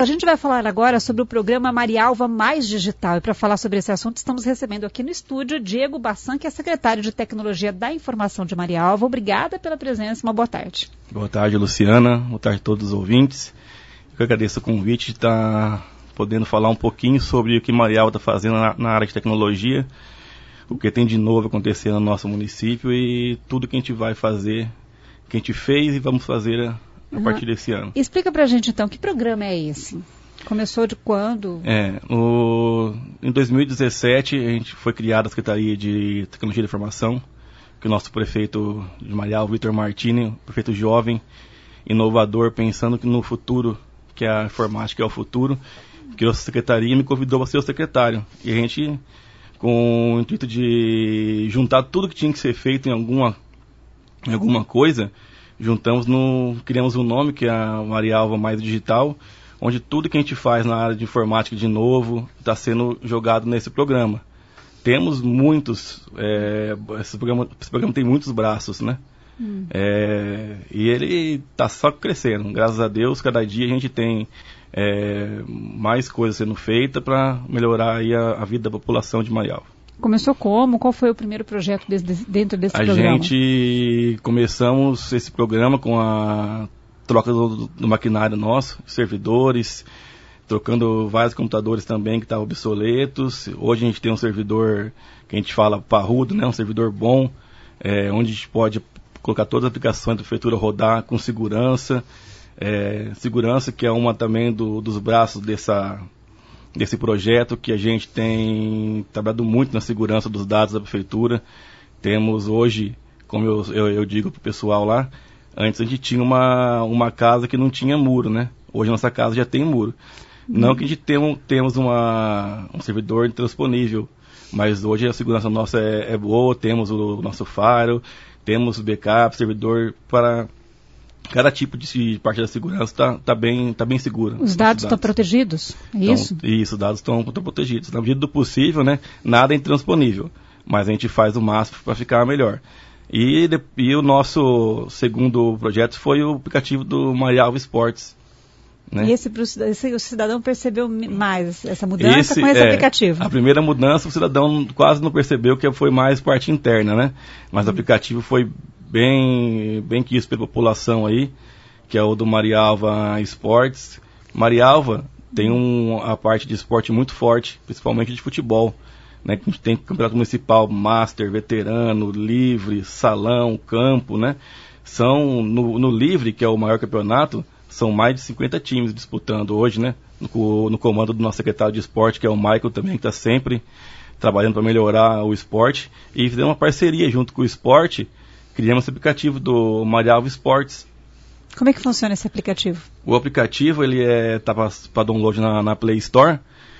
A gente vai falar agora sobre o programa Marialva Mais Digital. E para falar sobre esse assunto, estamos recebendo aqui no estúdio Diego Bassan, que é secretário de Tecnologia da Informação de Marialva. Obrigada pela presença, uma boa tarde. Boa tarde, Luciana. Boa tarde a todos os ouvintes. Eu agradeço o convite de estar podendo falar um pouquinho sobre o que Marialva está fazendo na área de tecnologia, o que tem de novo acontecendo no nosso município e tudo que a gente vai fazer, que a gente fez e vamos fazer a partir desse ano. Explica pra gente então, que programa é esse? Começou de quando? Em 2017 a gente foi criada a Secretaria de Tecnologia da Informação, que o nosso prefeito de Marialva, Vitor Martini, prefeito jovem, inovador, pensando que no futuro, que a informática é o futuro, criou essa secretaria e me convidou para ser o secretário. E a gente, com o intuito de juntar tudo que tinha que ser feito em alguma coisa, criamos um nome que é a Marialva Mais Digital, onde tudo que a gente faz na área de informática de novo está sendo jogado nesse programa. Temos muitos, esse programa tem muitos braços, né? E ele está só crescendo, graças a Deus. Cada dia a gente tem mais coisas sendo feitas para melhorar aí a vida da população de Marialva. Começou como? Qual foi o primeiro projeto dentro desse programa? A gente começamos esse programa com a troca do maquinário nosso, servidores, trocando vários computadores também que estavam obsoletos. Hoje a gente tem um servidor que a gente fala parrudo, né? Um servidor bom, onde a gente pode colocar todas as aplicações da prefeitura rodar com segurança. Segurança que é uma também dos braços desse projeto, que a gente tem trabalhado muito na segurança dos dados da prefeitura. Temos hoje, como eu digo para o pessoal lá, antes a gente tinha uma casa que não tinha muro, né? Hoje nossa casa já tem muro. Não que a gente temos um servidor intransponível, mas hoje a segurança nossa é boa, temos o nosso firewall, temos o backup, servidor para cada tipo de parte da segurança está bem segura. Os dados estão protegidos? Isso? Isso, os dados estão protegidos. Na medida do possível, né, nada é intransponível, mas a gente faz o máximo para ficar melhor. E o nosso segundo projeto foi o aplicativo do Marialva Esportes. Né? E o cidadão percebeu mais essa mudança com esse aplicativo? A primeira mudança o cidadão quase não percebeu, que foi mais parte interna, né? Mas o aplicativo foi bem quisto pela população aí, que é o do Marialva Esportes. Marialva tem a parte de esporte muito forte, principalmente de futebol, né? A gente tem campeonato municipal, master, veterano, livre, salão, campo, né? No livre, que é o maior campeonato, são mais de 50 times disputando hoje, né? No comando do nosso secretário de esporte, que é o Michael também, que está sempre trabalhando para melhorar o esporte. E fizemos uma parceria junto com o esporte, criamos esse aplicativo do Marialva Esportes. Como é que funciona esse aplicativo? O aplicativo, ele tá para download na Play Store,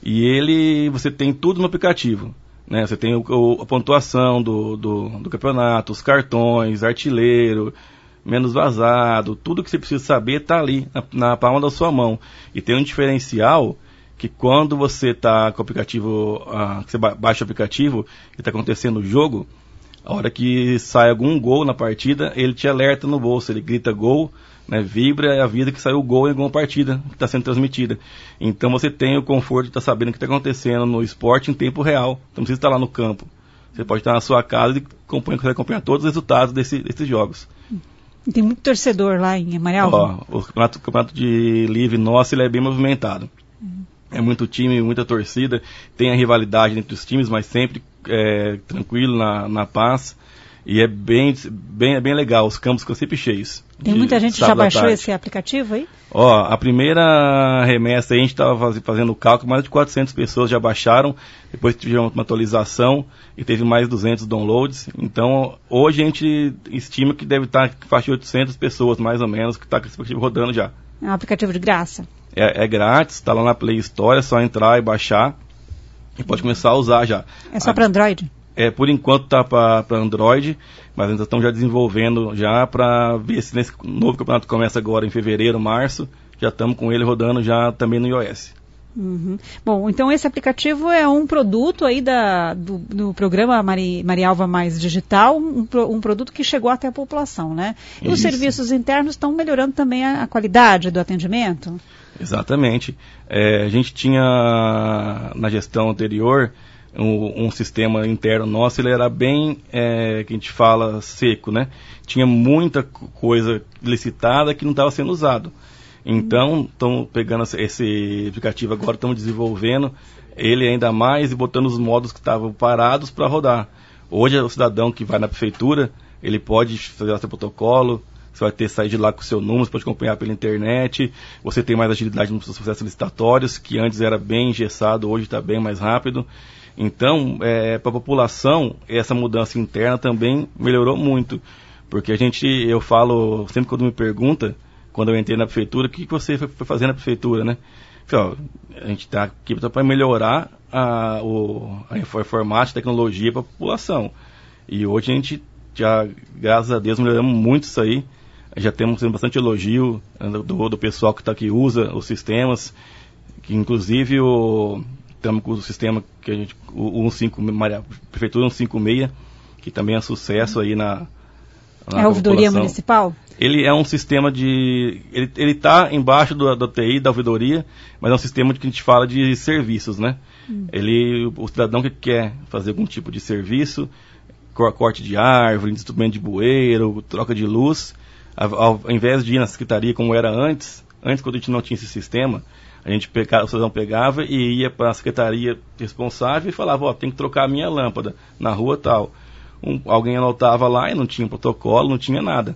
e você tem tudo no aplicativo, né? Você tem a pontuação do campeonato, os cartões, artilheiro, menos vazado, tudo que você precisa saber está ali, na palma da sua mão. E tem um diferencial que quando você está com o aplicativo, que você baixa o aplicativo e está acontecendo o jogo, a hora que sai algum gol na partida, ele te alerta no bolso, ele grita gol, né, vibra e avisa que saiu gol em alguma partida que está sendo transmitida. Então você tem o conforto de estar sabendo o que está acontecendo no esporte em tempo real. Então não precisa estar lá no campo. Você pode estar na sua casa e consegue acompanhar todos os resultados desses jogos. Tem muito torcedor lá em Marialva? O campeonato de livre nosso, ele é bem movimentado. É muito time, muita torcida, tem a rivalidade entre os times, mas sempre tranquilo, na paz. E é bem legal, os campos ficam sempre cheios. Tem muita gente que já baixou esse aplicativo aí? A primeira remessa aí, a gente estava fazendo o cálculo, mais de 400 pessoas já baixaram, depois tivemos uma atualização e teve mais 200 downloads. Então, hoje a gente estima que deve estar faixa de 800 pessoas, mais ou menos, que está com esse aplicativo rodando já. É um aplicativo de graça? É grátis, está lá na Play Store, é só entrar e baixar e pode começar a usar já. É só para Android? Por enquanto está para Android, mas ainda estão já desenvolvendo já para ver se nesse novo campeonato que começa agora em fevereiro, março, já estamos com ele rodando já também no iOS. Uhum. Bom, então esse aplicativo é um produto aí do programa Marialva Mais Digital, um produto que chegou até a população, né? E os serviços internos estão melhorando também a qualidade do atendimento? Exatamente. A gente tinha, na gestão anterior, um sistema interno nosso, ele era bem, que a gente fala, seco, né? Tinha muita coisa licitada que não estava sendo usado. Então, estamos pegando esse aplicativo agora, estamos desenvolvendo ele ainda mais e botando os módulos que estavam parados para rodar. Hoje, o cidadão que vai na prefeitura, ele pode fazer o seu protocolo, você vai ter sair de lá com o seu número, você pode acompanhar pela internet, você tem mais agilidade nos processos licitatórios, que antes era bem engessado, hoje está bem mais rápido. Então, para a população, essa mudança interna também melhorou muito, porque eu falo, sempre quando me pergunta, quando eu entrei na prefeitura, o que você foi fazer na prefeitura, né? A gente está aqui para melhorar a informática, a tecnologia para a população. E hoje a gente já, graças a Deus, melhoramos muito isso aí. Já temos bastante elogio do pessoal que usa os sistemas, que inclusive estamos com o sistema que a gente, o 15, Prefeitura 156, que também é sucesso aí na a ouvidoria municipal? Ele é um sistema de... Ele está embaixo da TI, da ouvidoria, mas é um sistema que a gente fala de serviços, né? O cidadão que quer fazer algum tipo de serviço, corte de árvore, instrumento de bueiro, troca de luz, ao invés de ir na secretaria como era antes quando a gente não tinha esse sistema, o cidadão pegava e ia para a secretaria responsável e falava, tem que trocar a minha lâmpada na rua tal. Alguém anotava lá e não tinha protocolo, não tinha nada.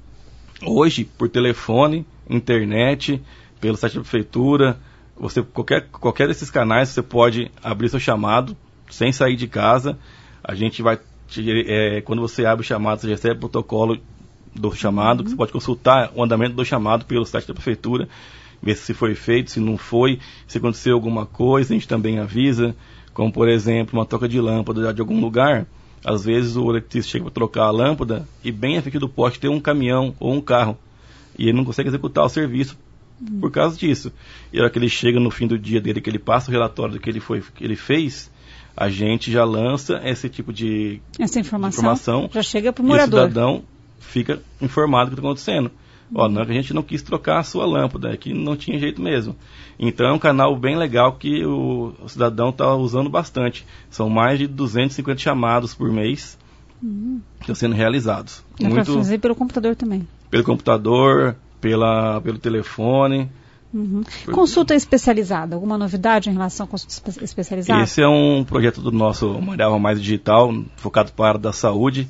Hoje, por telefone, internet, pelo site da prefeitura, qualquer desses canais você pode abrir seu chamado sem sair de casa. A gente vai, quando você abre o chamado, você recebe o protocolo do chamado, que você pode consultar o andamento do chamado pelo site da prefeitura, ver se foi feito, se não foi, se aconteceu alguma coisa, a gente também avisa, como por exemplo, uma troca de lâmpada de algum lugar. Às vezes o eletricista chega para trocar a lâmpada e bem à frente do poste tem um caminhão ou um carro e ele não consegue executar o serviço por causa disso. E a hora que ele chega no fim do dia dele, que ele passa o relatório do que ele fez, a gente já lança esse tipo de informação já chega para o morador. E o cidadão fica informado do que está acontecendo. Não, a gente não quis trocar a sua lâmpada, é que não tinha jeito mesmo. Então é um canal bem legal que o cidadão está usando bastante. São mais de 250 chamados por mês que estão sendo realizados. Dá para fazer pelo computador também? Pelo computador, pelo telefone. Consulta especializada, alguma novidade em relação à consulta especializada? Esse é um projeto do nosso Marialva Mais Digital, focado para a área da saúde,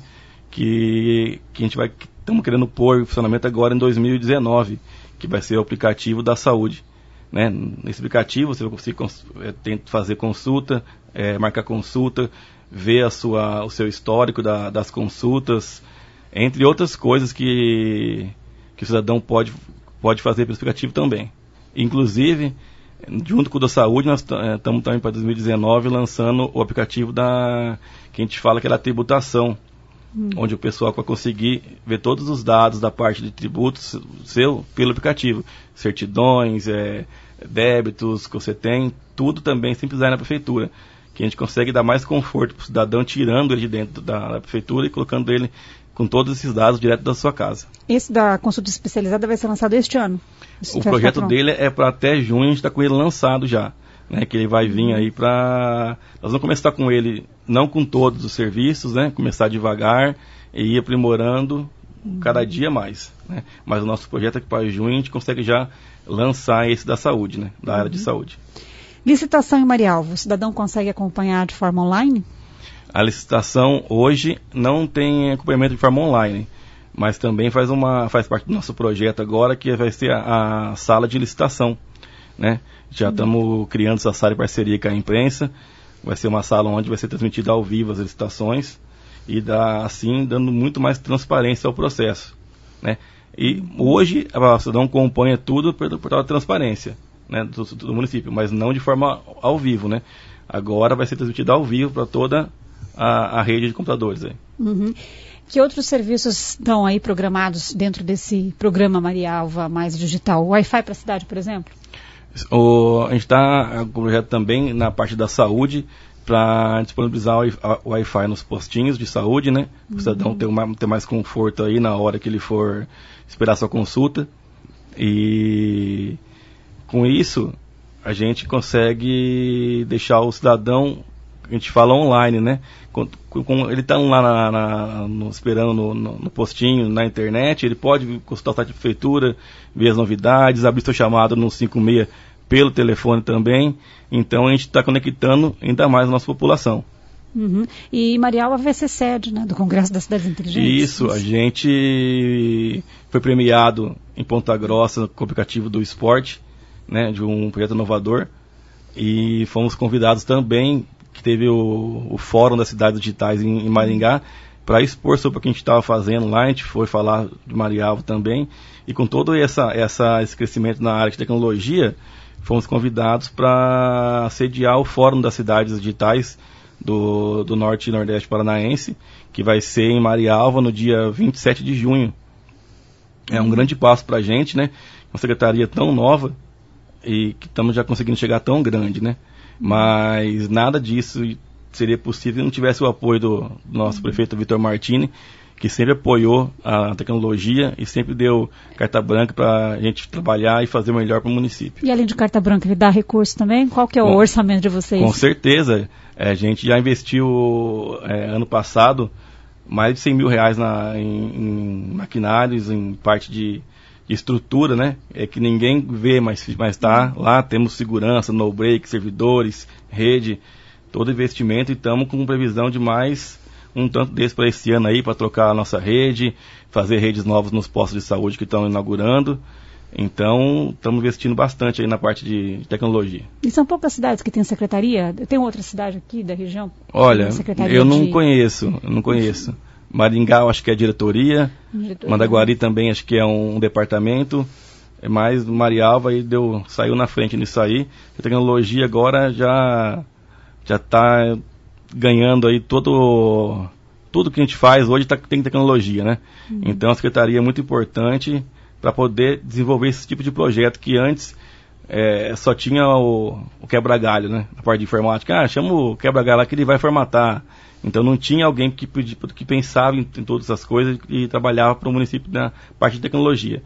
que a gente estamos querendo pôr em funcionamento agora em 2019, que vai ser o aplicativo da saúde. Né? Nesse aplicativo você vai conseguir fazer consulta, marcar consulta, ver o seu histórico das consultas, entre outras coisas que o cidadão pode fazer pelo aplicativo também. Inclusive, junto com o da saúde, nós estamos também para 2019 lançando o aplicativo que a gente fala que é da tributação, onde o pessoal vai conseguir ver todos os dados da parte de tributos seu pelo aplicativo. Certidões, débitos que você tem, tudo também sem precisar ir na prefeitura. Que a gente consegue dar mais conforto para o cidadão, tirando ele de dentro da prefeitura e colocando ele com todos esses dados direto da sua casa. Esse da consulta especializada vai ser lançado este ano? O projeto dele é para até junho, a gente está com ele lançado já. Né, que ele vai vir aí para... Nós vamos começar com ele, não com todos os serviços, né, começar devagar e ir aprimorando cada dia mais. Né, mas o nosso projeto é que para junho a gente consegue já lançar esse da saúde, né, da área de saúde. Licitação em Marialva, o cidadão consegue acompanhar de forma online? A licitação hoje não tem acompanhamento de forma online, mas também faz parte do nosso projeto agora, que vai ser a sala de licitação. Né? Já estamos criando essa sala de parceria com a imprensa. Vai ser uma sala onde vai ser transmitida ao vivo as licitações e assim dando muito mais transparência ao processo. Né? E hoje a cidadão acompanha tudo pelo portal de transparência, né, do município, mas não de forma ao vivo. Né? Agora vai ser transmitida ao vivo para toda a rede de computadores. Aí. Que outros serviços estão aí programados dentro desse programa Marialva Mais Digital? Wi-Fi para a cidade, por exemplo? A gente está com o projeto também na parte da saúde para disponibilizar o Wi-Fi nos postinhos de saúde, né? Para o cidadão ter mais conforto aí na hora que ele for esperar sua consulta. E com isso, a gente consegue deixar o cidadão, a gente fala online, né? Ele está lá esperando no postinho, na internet, ele pode consultar o site da prefeitura, ver as novidades, abrir seu chamado no 56 pelo telefone também. Então a gente está conectando ainda mais a nossa população. Uhum. E Marialva vai ser sede, né, do Congresso das Cidades Inteligentes? Isso, a gente foi premiado em Ponta Grossa com o aplicativo do esporte, né, de um projeto inovador, e fomos convidados também, que teve o Fórum das Cidades Digitais em Maringá, para expor sobre o que a gente estava fazendo lá. A gente foi falar de Marialva também, e com todo esse crescimento na área de tecnologia, fomos convidados para sediar o Fórum das Cidades Digitais do Norte e Nordeste Paranaense, que vai ser em Marialva no dia 27 de junho. É um grande passo para a gente, né? Uma secretaria tão nova e que estamos já conseguindo chegar tão grande, né? Mas nada disso seria possível se não tivesse o apoio do nosso prefeito Vitor Martini, que sempre apoiou a tecnologia e sempre deu carta branca para a gente trabalhar e fazer o melhor para o município. E além de carta branca, ele dá recurso também? Qual que é o orçamento de vocês? Com certeza. A gente já investiu ano passado mais de 100 mil reais em maquinários, em parte de estrutura, né? É que ninguém vê, mas está lá. Temos segurança, no break, servidores, rede, todo investimento, e estamos com previsão de mais um tanto desse para esse ano aí, para trocar a nossa rede, fazer redes novas nos postos de saúde que estão inaugurando. Então, estamos investindo bastante aí na parte de tecnologia. E são poucas cidades que têm secretaria? Tem outra cidade aqui da região? Olha, eu não conheço. Maringá, eu acho que é diretoria. Mandaguari também, acho que é um departamento. Mas Marialva aí saiu na frente nisso aí. A tecnologia agora já está ganhando aí tudo que a gente faz hoje tem tecnologia, né? Então a secretaria é muito importante para poder desenvolver esse tipo de projeto que antes só tinha o quebra-galho, né? A parte de informática, chama o quebra-galho lá que ele vai formatar. Então não tinha alguém que pensava em todas essas coisas e trabalhava para o município na parte de tecnologia.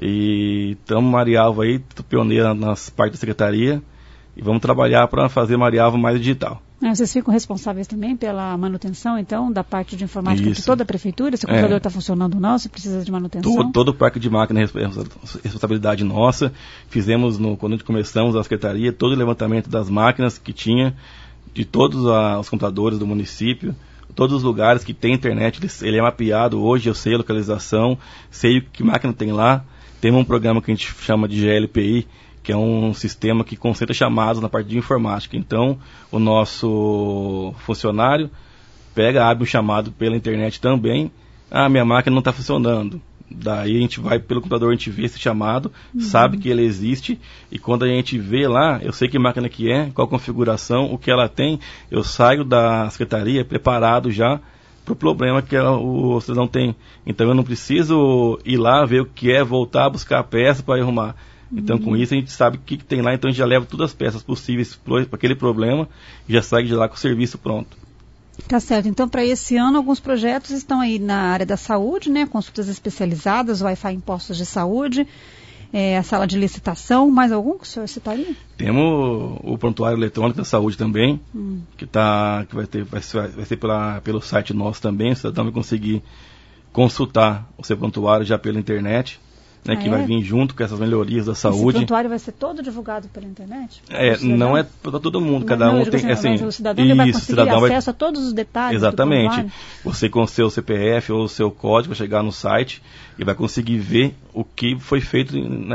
E estamos Marialva aí, pioneira nas partes da secretaria, e vamos trabalhar para fazer Marialva mais digital. Vocês ficam responsáveis também pela manutenção, então, da parte de informática de toda a prefeitura? Se o computador está funcionando ou não, se precisa de manutenção? Todo o parque de máquina é responsabilidade nossa. Fizemos, quando a gente começamos a secretaria, todo o levantamento das máquinas que tinha, de todos os computadores do município, todos os lugares que tem internet, ele é mapeado. Hoje eu sei a localização, sei que máquina tem lá. Temos um programa que a gente chama de GLPI, que é um sistema que concentra chamados na parte de informática. Então, o nosso funcionário abre um chamado pela internet também. Minha máquina não está funcionando. Daí a gente vai pelo computador, a gente vê esse chamado, sabe que ele existe, e quando a gente vê lá, eu sei que máquina que é, qual configuração, o que ela tem, eu saio da secretaria preparado já para o problema que o cidadão tem. Então eu não preciso ir lá ver o que é, voltar, buscar a peça para arrumar. Então, com isso, a gente sabe o que tem lá, então a gente já leva todas as peças possíveis para aquele problema e já sai de lá com o serviço pronto. Tá certo. Então, para esse ano, alguns projetos estão aí na área da saúde, né? Consultas especializadas, Wi-Fi em postos de saúde, a sala de licitação. Mais algum que o senhor citaria? Temos o prontuário eletrônico da saúde também, que vai ser pelo site nosso também. O cidadão vai conseguir consultar o seu prontuário já pela internet. Que vai vir junto com essas melhorias da saúde. Esse prontuário vai ser todo divulgado pela internet? Não é para todo mundo, cada um tem... Mas o cidadão vai conseguir acesso a todos os detalhes. Exatamente. Você com o seu CPF ou o seu código vai chegar no site e vai conseguir ver o que foi feito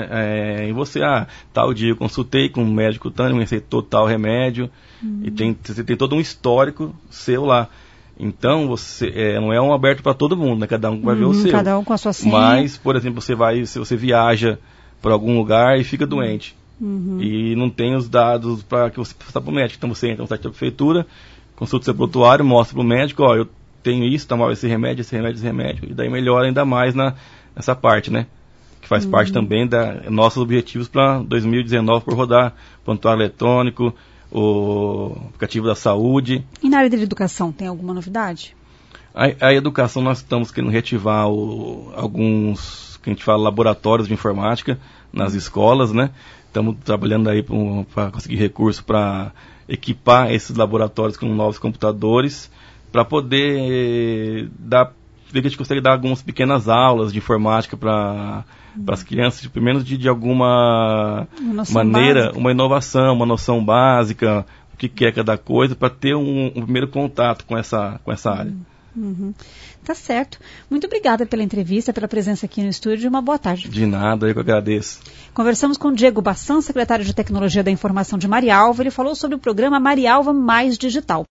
em você. Tal dia eu consultei com um médico tanto, me receitou tal remédio, e você tem todo um histórico seu lá. Então, não é um aberto para todo mundo, né? Cada um vai ver o seu. Cada um com a sua senha. Mas, por exemplo, você viaja para algum lugar e fica doente. E não tem os dados para que você passar para o médico. Então, você entra no site da prefeitura, consulta o seu prontuário, mostra para o médico, eu tenho isso, tomar esse remédio, e daí melhora ainda mais nessa parte, né? Que faz parte também dos nossos objetivos para 2019, por rodar prontuário eletrônico, o aplicativo da saúde. E na área da educação, tem alguma novidade? A educação, nós estamos querendo reativar alguns, que a gente fala, laboratórios de informática nas escolas, né? Estamos trabalhando aí para conseguir recurso para equipar esses laboratórios com novos computadores, para poder a gente consegue dar algumas pequenas aulas de informática para as crianças, pelo menos de alguma maneira, básica. Uma inovação, uma noção básica, o que é cada coisa, para ter um primeiro contato com essa área. Tá certo. Muito obrigada pela entrevista, pela presença aqui no estúdio e uma boa tarde. De nada, eu que agradeço. Conversamos com Diego Bassan, secretário de Tecnologia da Informação de Marialva. Ele falou sobre o programa Marialva Mais Digital.